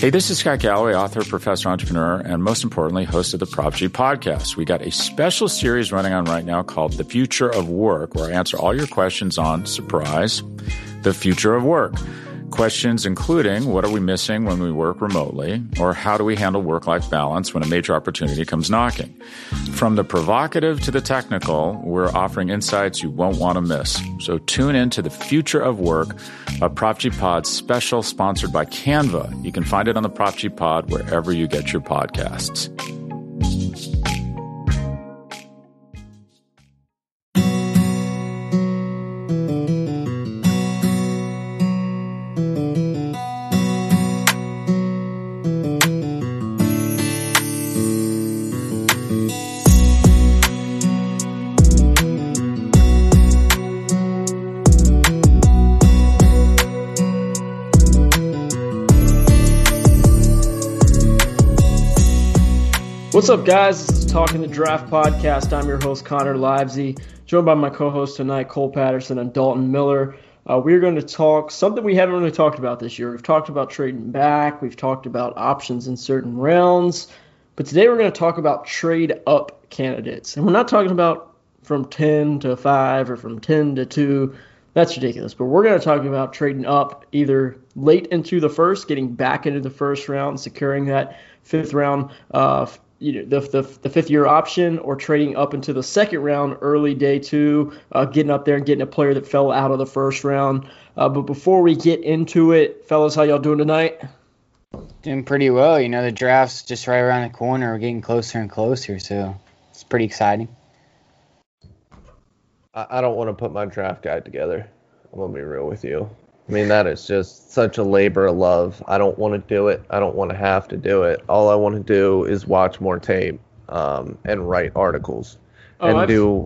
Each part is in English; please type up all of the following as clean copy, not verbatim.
Hey, this is Scott Galloway, author, professor, entrepreneur, and most importantly, host of the Prop G podcast. We got a special series running on right now called The Future of Work, where I answer all your questions on, surprise, the future of work. Questions including, what are we missing when we work remotely? Or how do we handle work-life balance when a major opportunity comes knocking? From the provocative to the technical, we're offering insights you won't want to miss. So tune in to The Future of Work, a Prop G Pod special sponsored by Canva. You can find it on the Prop G Pod wherever you get your podcasts. What's up, guys? This is Talking the Draft Podcast. I'm your host, Connor Livesey, joined by my co-host tonight, Cole Patterson and Dalton Miller. We're going to talk something we haven't really talked about this year. We've talked about trading back. We've talked about options in certain rounds. But today we're going to talk about trade-up candidates. And we're not talking about from 10 to 5 or from 10 to 2. That's ridiculous. But we're going to talk about trading up either late into the first, getting back into the first round, securing that fifth round the fifth-year option, or trading up into the second round, early day two, getting up there and getting a player that fell out of the first round. But before we get into it, fellas, how y'all doing tonight? Doing pretty well. You know, the draft's just right around the corner. We're getting closer and closer, so it's pretty exciting. I don't want to put my draft guide together. I'm going to be real with you. I mean, that is just such a labor of love. I don't want to do it. I don't want to have to do it. All I want to do is watch more tape and write articles and do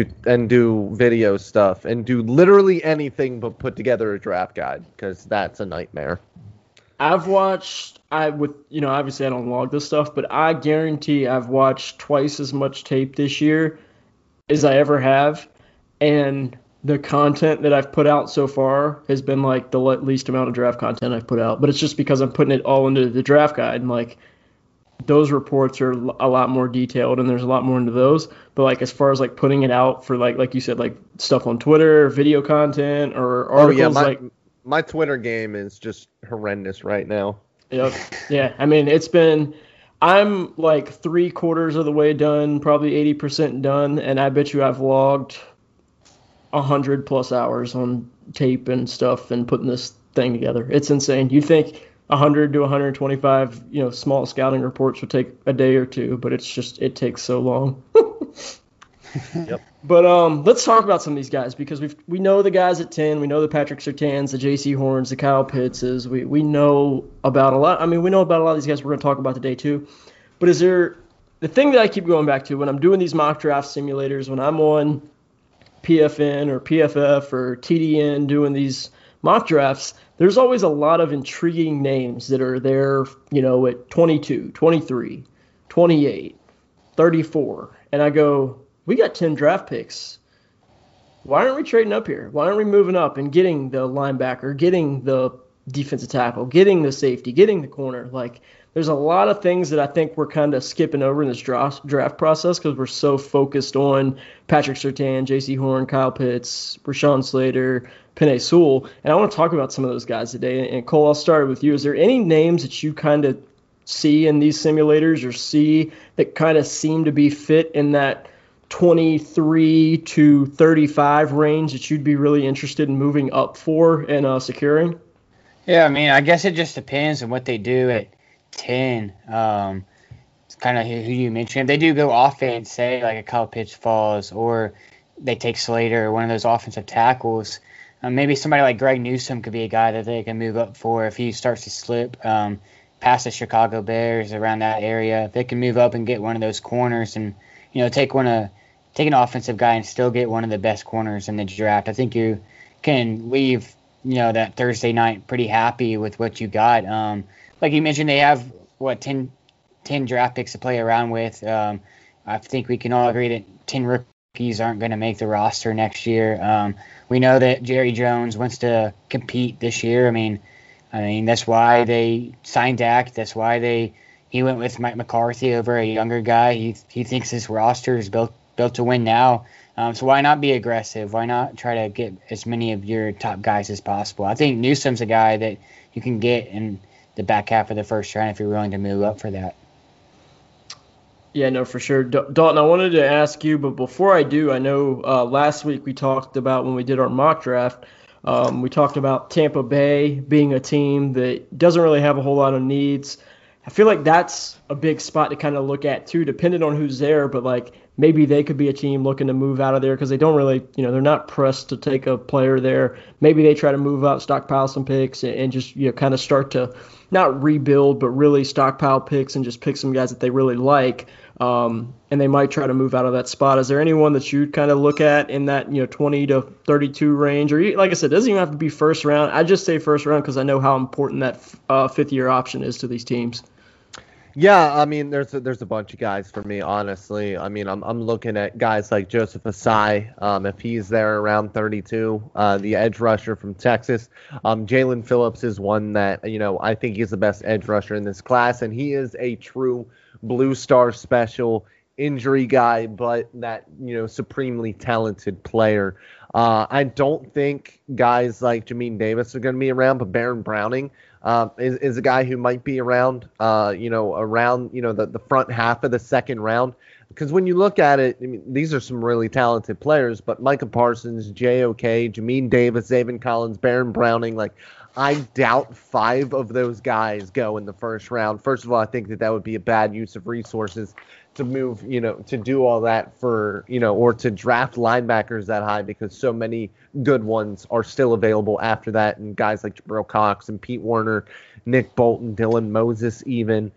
video stuff and do literally anything but put together a draft guide, because that's a nightmare. Obviously I don't log this stuff, but I guarantee I've watched twice as much tape this year as I ever have, and the content that I've put out so far has been like the least amount of draft content I've put out. But it's just because I'm putting it all into the draft guide, and like those reports are a lot more detailed and there's a lot more into those. But like as far as like putting it out for like you said, like stuff on Twitter, video content, or articles, my Twitter game is just horrendous right now. Yep. Yeah. I mean, I'm like 3/4 of the way done, probably 80% done, and I bet you I've logged 100+ hours on tape and stuff and putting this thing together. It's insane. You'd think 100 to 125, small scouting reports would take a day or two, but it takes so long. Yep. But let's talk about some of these guys, because we know the guys at 10. We know the Patrick Surtains, the J.C. Horns, the Kyle Pittses. We know about a lot. I mean, we know about a lot of these guys we're going to talk about today too. But is there the thing that I keep going back to when I'm doing these mock draft simulators, when I'm on PFN or PFF or TDN doing these mock drafts, there's always a lot of intriguing names that are there, at 22, 23, 28, 34. And I go, we got 10 draft picks. Why aren't we trading up here? Why aren't we moving up and getting the linebacker, getting the defensive tackle, getting the safety, getting the corner? Like, there's a lot of things that I think we're kind of skipping over in this draft process because we're so focused on Patrick Surtain, J.C. Horn, Kyle Pitts, Rashawn Slater, Penei Sewell. And I want to talk about some of those guys today. And Cole, I'll start with you. Is there any names that you kind of see in these simulators or see that kind of seem to be fit in that 23 to 35 range that you'd be really interested in moving up for and securing? Yeah, I mean, I guess it just depends on what they do at 10. It's kind of who you mentioned. If they do go offense, say like a Kyle Pitts falls, or they take Slater or one of those offensive tackles, maybe somebody like Greg Newsome could be a guy that they can move up for if he starts to slip past the Chicago Bears, around that area. If they can move up and get one of those corners and take an offensive guy and still get one of the best corners in the draft, I think you can leave that Thursday night pretty happy with what you got. Like you mentioned, they have 10 draft picks to play around with. I think we can all agree that 10 rookies aren't going to make the roster next year. We know that Jerry Jones wants to compete this year. I mean, I mean, that's why they signed Dak. That's why he went with Mike McCarthy over a younger guy. He thinks his roster is built to win now. So why not be aggressive? Why not try to get as many of your top guys as possible? I think Newsom's a guy that you can get in the back half of the first round if you're willing to move up for that. Yeah, no, for sure. Dalton, I wanted to ask you, but before I do, I know last week we talked about when we did our mock draft, we talked about Tampa Bay being a team that doesn't really have a whole lot of needs. I feel like that's a big spot to kind of look at too, depending on who's there, but like maybe they could be a team looking to move out of there because they don't really, they're not pressed to take a player there. Maybe they try to move out, stockpile some picks and just, kind of start to not rebuild, but really stockpile picks and just pick some guys that they really like. And they might try to move out of that spot. Is there anyone that you'd kind of look at in that 20 to 32 range? Or like I said, it doesn't even have to be first round. I just say first round because I know how important that fifth-year option is to these teams. Yeah, I mean, there's a bunch of guys for me, honestly. I mean, I'm looking at guys like Joseph Asai, if he's there around 32, the edge rusher from Texas. Jalen Phillips is one that, I think he's the best edge rusher in this class, and he is a true Blue Star special injury guy, but that, supremely talented player. I don't think guys like Jamin Davis are going to be around, but Baron Browning is a guy who might be around, around the front half of the second round. Because when you look at it, I mean, these are some really talented players, but Micah Parsons, J.O.K., Jamin Davis, Zaven Collins, Baron Browning, I doubt 5 of those guys go in the first round. First of all, I think that would be a bad use of resources to move, to do all that for, or to draft linebackers that high because so many good ones are still available after that. And guys like Jabril Cox and Pete Werner, Nick Bolton, Dylan Moses even,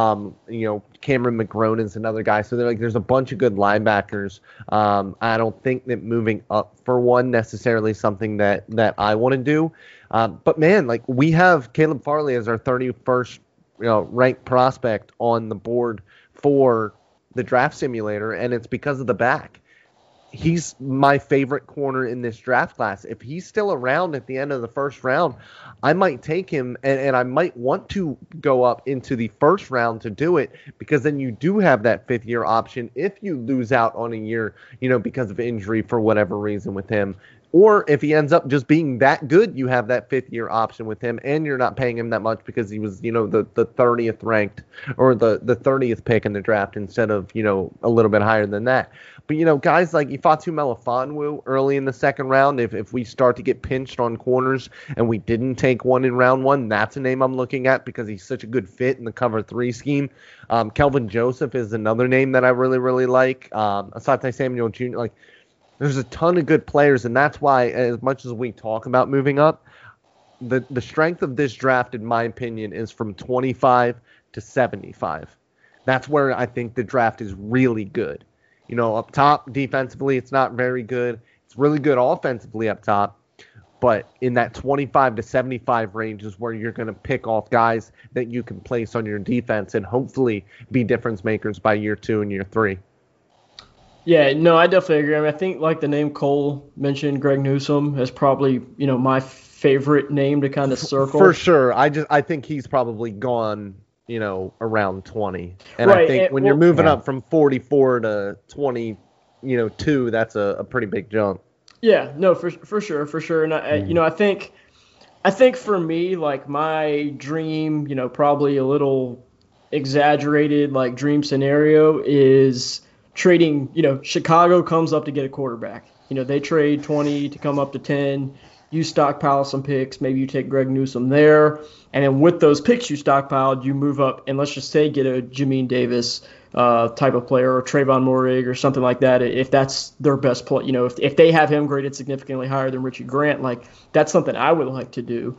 Cameron McGrone is another guy. So there's a bunch of good linebackers. I don't think that moving up for one necessarily something that I want to do. But man, we have Caleb Farley as our 31st, ranked prospect on the board for the draft simulator, and it's because of the back. He's my favorite corner in this draft class. If he's still around at the end of the first round, I might take him, and I might want to go up into the first round to do it because then you do have that fifth-year option if you lose out on a year, because of injury for whatever reason with him. Or if he ends up just being that good, you have that fifth-year option with him, and you're not paying him that much because he was, the 30th ranked or the 30th pick in the draft instead of, a little bit higher than that. But, guys like Ifeatu Melifonwu early in the second round, if we start to get pinched on corners and we didn't take one in round one, that's a name I'm looking at because he's such a good fit in the cover 3 scheme. Kelvin Joseph is another name that I really, really like. Asante Samuel Jr., there's a ton of good players, and that's why, as much as we talk about moving up, the strength of this draft, in my opinion, is from 25 to 75. That's where I think the draft is really good. Up top, defensively, it's not very good. It's really good offensively up top, but in that 25 to 75 range is where you're going to pick off guys that you can place on your defense and hopefully be difference makers by year 2 and year 3. Yeah, no, I definitely agree. I mean, I think like the name Cole mentioned, Greg Newsome is probably, my favorite name to kind of circle. For sure. I think he's probably gone, around 20. And right. I think when you're moving up from 44 to 22, that's a pretty big jump. Yeah, no, for sure. And I think for me, my dream, probably a little exaggerated, dream scenario is trading, Chicago comes up to get a quarterback. They trade 20 to come up to 10. You stockpile some picks. Maybe you take Greg Newsome there. And then with those picks you stockpiled, you move up and let's just say get a Jamin Davis type of player or Trayvon Moehrig or something like that. If that's their best play, if they have him graded significantly higher than Richie Grant, that's something I would like to do.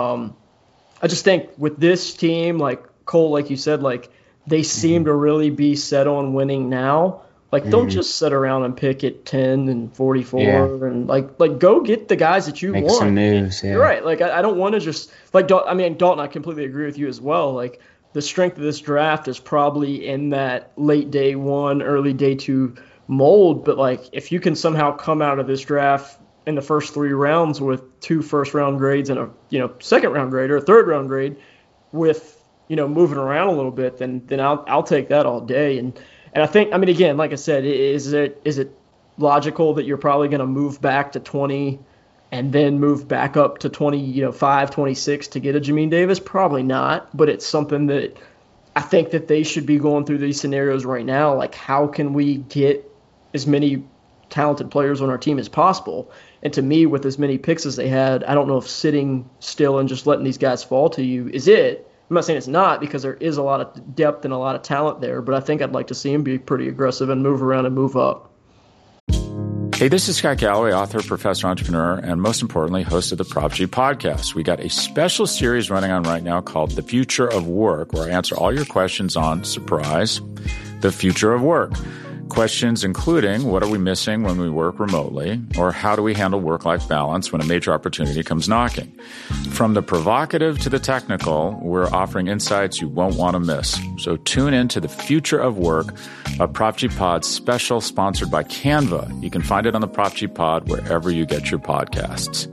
I just think with this team, Cole, like you said, they seem to really be set on winning now. Don't just sit around and pick at 10 and 44 and go get the guys that you Make want. Some moves, yeah. You're right. I don't want to just Dalton, I completely agree with you as well. The strength of this draft is probably in that late day 1, early day 2 mold. But if you can somehow come out of this draft, in the first 3 rounds with 2 first-round grades and a second-round grade or a third-round grade with moving around a little bit, then I'll take that all day. And I think, I mean, again, like I said, is it logical that you're probably going to move back to 20 and then move back up to 25, 26 to get a Jamin Davis? Probably not, but it's something that I think that they should be going through these scenarios right now. Like, how can we get as many talented players on our team as possible? And to me, with as many picks as they had, I don't know if sitting still and just letting these guys fall to you is it. I'm not saying it's not, because there is a lot of depth and a lot of talent there, but I think I'd like to see him be pretty aggressive and move around and move up. Hey, this is Scott Galloway, author, professor, entrepreneur, and most importantly, host of the Prop G podcast. We got a special series running on right now called The Future of Work, where I answer all your questions on, surprise, the future of work. Questions including, what are we missing when we work remotely? Or how do we handle work-life balance when a major opportunity comes knocking? From the provocative to the technical, we're offering insights you won't want to miss. So tune in to The Future of Work, a Prop G Pod special sponsored by Canva. You can find it on the Prop G Pod wherever you get your podcasts.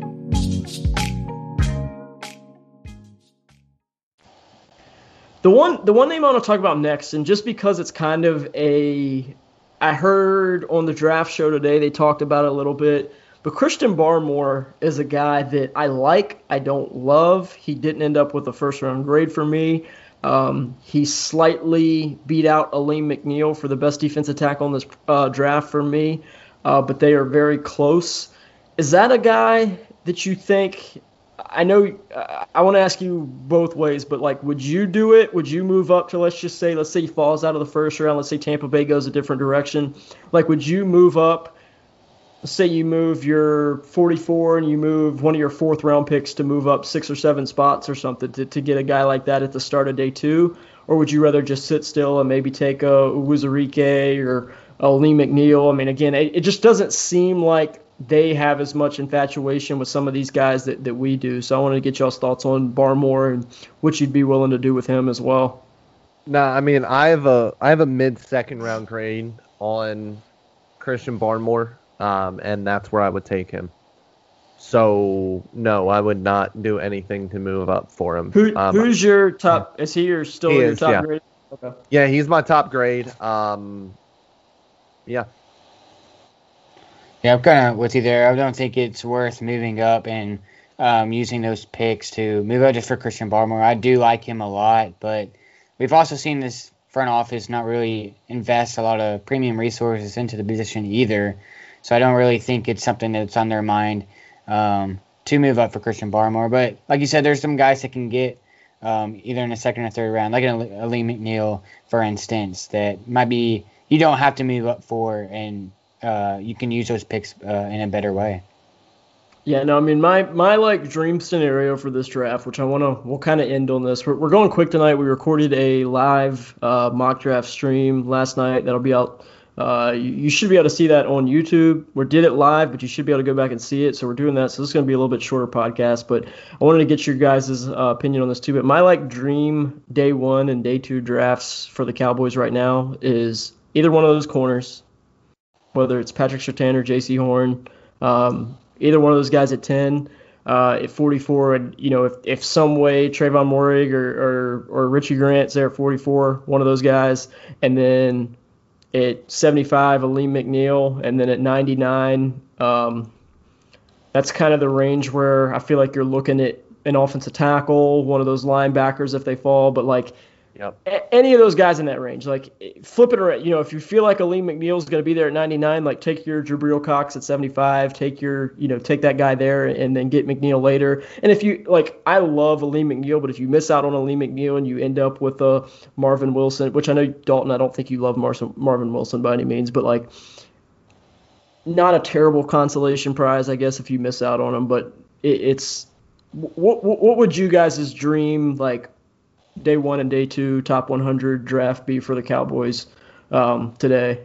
The one name I want to talk about next, and just because it's kind of I heard on the draft show today, they talked about it a little bit, but Christian Barmore is a guy that I like, I don't love. He didn't end up with a first-round grade for me. He slightly beat out Aleem McNeil for the best defensive tackle in this draft for me, but they are very close. Is that a guy that you think – I know I want to ask you both ways, but like, would you do it? Would you move up to, let's say he falls out of the first round. Let's say Tampa Bay goes a different direction. Like, would you move up? Say you move your 44 and you move one of your 4th round picks to move up 6 or 7 spots or something to get a guy like that at the start of day 2? Or would you rather just sit still and maybe take a Uwuzurike or a Lee McNeil? I mean, again, it just doesn't seem like they have as much infatuation with some of these guys that we do. So I wanted to get y'all's thoughts on Barmore and what you'd be willing to do with him as well. Nah, I mean, I have a mid-second round grade on Christian Barmore, and that's where I would take him. So no, I would not do anything to move up for him. Who's your top? Is he your top grade? Okay. Yeah, he's my top grade. Yeah. Yeah, I'm kind of with you there. I don't think it's worth moving up and using those picks to move up just for Christian Barmore. I do like him a lot, but we've also seen this front office not really invest a lot of premium resources into the position either. So I don't really think it's something that's on their mind to move up for Christian Barmore. But like you said, there's some guys that can get either in the second or third round, like a Lee McNeil, for instance, that might be you don't have to move up for, and you can use those picks in a better way. Yeah, no, I mean, my like dream scenario for this draft, which we'll kind of end on this. We're going quick tonight. We recorded a live mock draft stream last night that'll be out. You should be able to see that on YouTube. We did it live, but you should be able to go back and see it. So we're doing that. So this is going to be a little bit shorter podcast, but I wanted to get your guys' opinion on this too. But my like dream day 1 and day 2 drafts for the Cowboys right now is either one of those corners, whether it's Patrick Surtain or J.C. Horn, either one of those guys at 10, at 44, and if some way Trayvon Moehrig or Richie Grant's there at 44, one of those guys, and then at 75, Aleem McNeil, and then at 99, that's kind of the range where I feel like you're looking at an offensive tackle, one of those linebackers if they fall, but like. Yep. Any of those guys in that range, like flip it around. If you feel like Aleem McNeil is going to be there at 99, like take your Jabril Cox at 75, take that guy there, and then get McNeil later. And if you like, I love Aleem McNeil, but if you miss out on Aleem McNeil and you end up with a Marvin Wilson, which I know Dalton, I don't think you love Marvin Wilson by any means, but like not a terrible consolation prize, I guess, if you miss out on him. But it's what would you guys' dream like? Day 1 and day 2 top 100 draft be for the Cowboys today?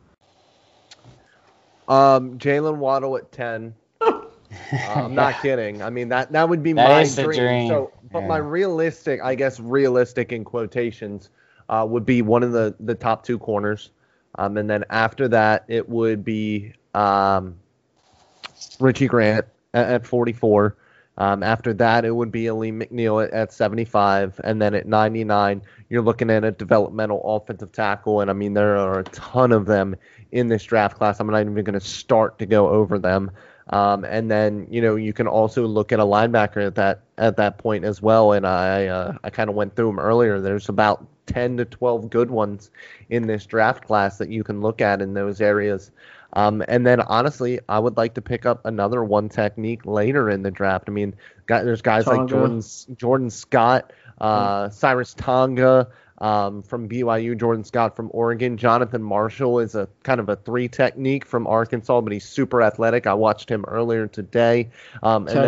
Jalen Waddle at 10. I'm not kidding. I mean that would be my dream. So, but my realistic in quotations would be one of the top 2 corners, and then after that it would be Richie Grant at 44. After that, it would be Aleem McNeil at 75. And then at 99, you're looking at a developmental offensive tackle. And, I mean, there are a ton of them in this draft class. I'm not even going to start to go over them. And then, you can also look at a linebacker at that point as well. And I kind of went through them earlier. There's about 10 to 12 good ones in this draft class that you can look at in those areas. And then, honestly, I would like to pick up another one technique later in the draft. I mean, there's guys Tonga. like Jordan Scott, Cyrus Tonga from BYU, Jordan Scott from Oregon. Jonathan Marshall is a kind of a 3 technique from Arkansas, but he's super athletic. I watched him earlier today. And then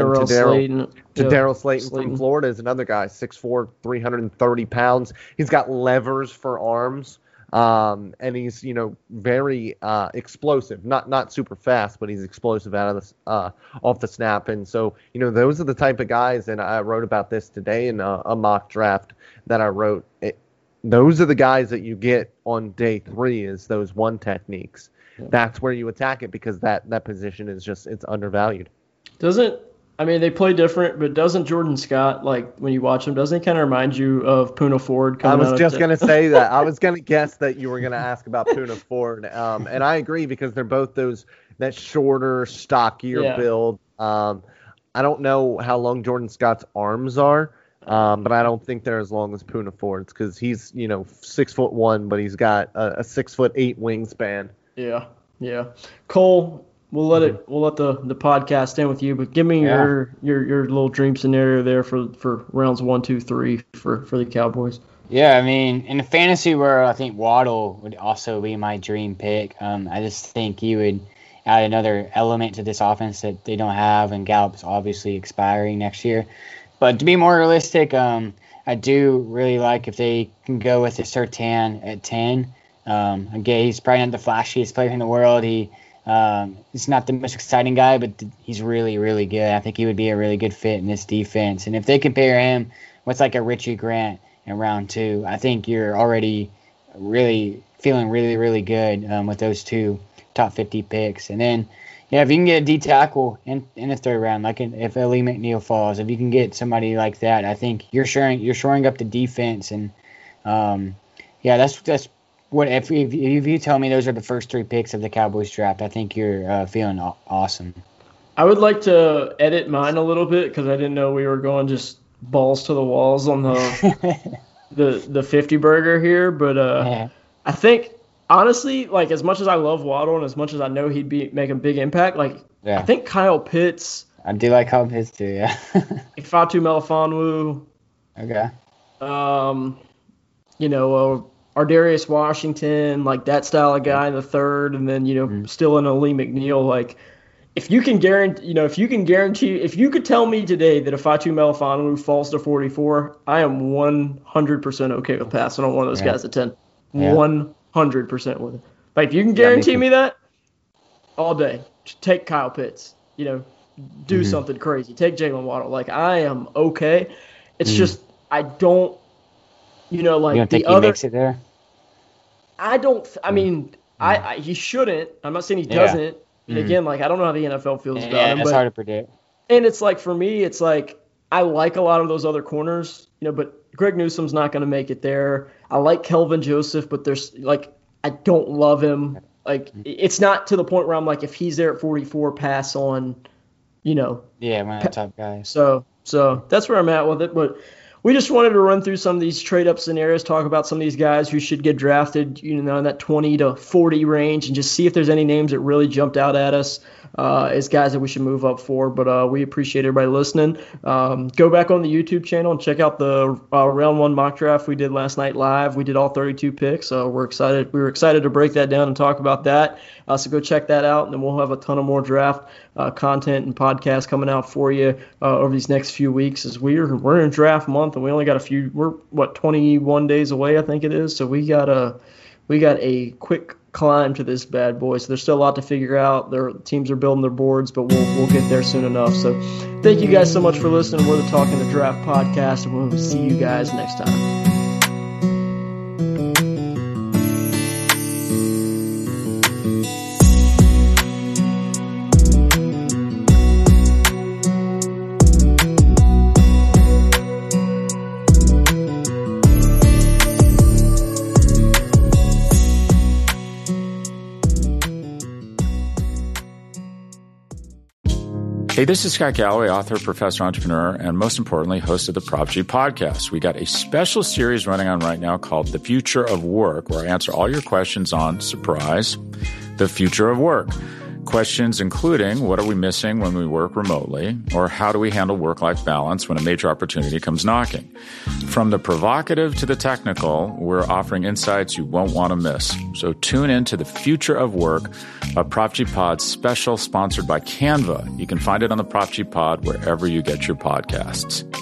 Daryl Slayton from Florida is another guy, 6'4", 330 pounds. He's got levers for arms. And he's, very explosive, not super fast, but he's explosive out of off the snap. And so, those are the type of guys, and I wrote about this today in a mock draft that I wrote. Those are the guys that you get on day 3 is those one techniques. Yeah. That's where you attack it because that position is it's undervalued. They play different, but doesn't Jordan Scott, like when you watch him, doesn't he kind of remind you of Poona Ford? I was just going to say that. I was going to guess that you were going to ask about Poona Ford. And I agree because they're both that shorter, stockier build. I don't know how long Jordan Scott's arms are, but I don't think they're as long as Poona Ford's because he's, 6'1", but he's got a 6'8" wingspan. Yeah. Cole, we'll let the podcast end with you, but give me your little dream scenario there for rounds 1, 2, 3 for the Cowboys. Yeah, I mean, in the fantasy world, I think Waddle would also be my dream pick. I just think he would add another element to this offense that they don't have, and Gallup's obviously expiring next year. But to be more realistic, I do really like if they can go with a Surtain at 10. Again, he's probably not the flashiest player in the world. He's not the most exciting guy, but he's really, really good. I think he would be a really good fit in this defense. And if they compare him with like a Richie Grant in round 2, I think you're already really feeling really, really good with those 2 top 50 picks. And then, if you can get a D tackle in the 3rd round, like if Aleem McNeil falls, if you can get somebody like that, I think you're shoring up the defense. And that's what if you tell me those are the first 3 picks of the Cowboys draft, I think you're feeling awesome. I would like to edit mine a little bit because I didn't know we were going just balls to the walls on the 50 burger here, but I think honestly, like as much as I love Waddle and as much as I know he'd make a big impact, I think Kyle Pitts. I do like Kyle Pitts too, yeah. Fatu Melifonwu. Okay. Ardarius Washington, like that style of guy in the 3rd, and then still in Aleem McNeil. Like, if you can guarantee, if you could tell me today that if Fatu Melifonwu falls to 44, I am 100% okay with passing on one of those guys at 10. 100% with it. Like, if you can guarantee me that, all day, take Kyle Pitts. Do something crazy. Take Jalen Waddle. Like, I am okay. It's just I don't. You don't think he makes it there? I don't. I mean, he shouldn't. I'm not saying he doesn't. And again, I don't know how the NFL feels about him. Yeah, it's hard to predict. And it's like, for me, it's like I like a lot of those other corners, but Greg Newsom's not going to make it there. I like Kelvin Joseph, but there's I don't love him. Like, it's not to the point where I'm like, if he's there at 44, pass on, one of the top guys. So that's where I'm at with it. But we just wanted to run through some of these trade-up scenarios, talk about some of these guys who should get drafted, in that 20 to 40 range, and just see if there's any names that really jumped out at us as guys that we should move up for. But we appreciate everybody listening. Go back on the YouTube channel and check out the round 1 mock draft we did last night live. We did all 32 picks, so we're excited. We were excited to break that down and talk about that. So go check that out, and then we'll have a ton of more draft content and podcasts coming out for you over these next few weeks. As we're in draft month, and we only got we're 21 days away, I think it is. So we got a quick climb to this bad boy. So there's still a lot to figure out. Their teams are building their boards, but we'll get there soon enough. So thank you guys so much for listening. We're the Talking the Draft podcast, and we'll see you guys next time. Hey, this is Scott Galloway, author, professor, entrepreneur, and most importantly, host of the Prop G podcast. We got a special series running on right now called The Future of Work, where I answer all your questions on, surprise, the future of work. Questions including, what are we missing when we work remotely? Or how do we handle work-life balance when a major opportunity comes knocking? From the provocative to the technical, we're offering insights you won't want to miss. So tune in to The Future of Work, a Prop G Pod special sponsored by Canva. You can find it on the Prop G Pod wherever you get your podcasts.